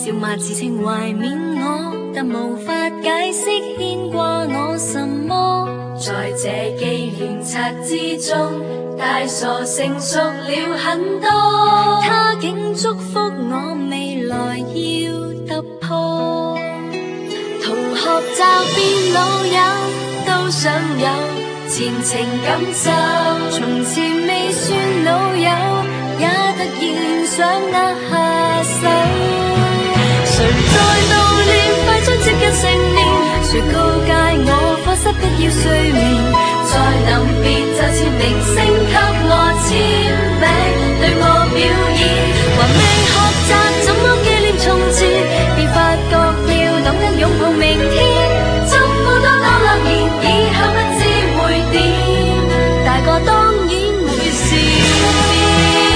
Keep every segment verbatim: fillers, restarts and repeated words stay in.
笑罵自稱懷緬我，但無法解釋牽掛我什麼。在這紀念冊之中，大傻成熟了很多。他竟祝福我未來要突破。同學就變老友，都想有前程感受。從前未算老友，也突然想握下手。誰在悼念快將接近成年？誰告誡我課室不要睡眠？在臨別就似明星給我簽名，對我表演。還未學習怎麼紀念從前，便發覺要懂得擁抱明天。怎麼多多諾言，以後不知會點，大個當然會善變。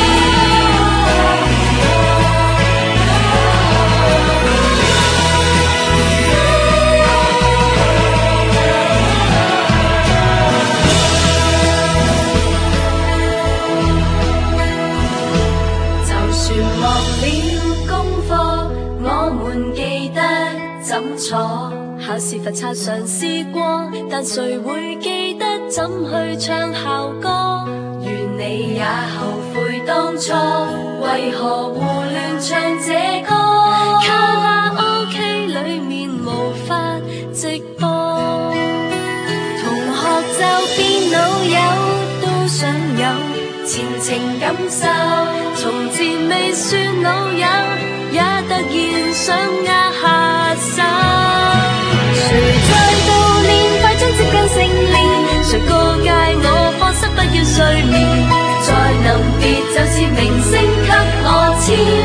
考試罰抄嘗試過，但誰會記得怎去唱校歌？願你也後悔當初，為何胡亂唱這歌？卡拉 OK 裏面無法直播，同學就變老友，都想有前程感受。從前未算老友，也突然想握下手。誰在悼念快將接近成年？誰告誡我課室不要睡眠？在臨別就似明星給我簽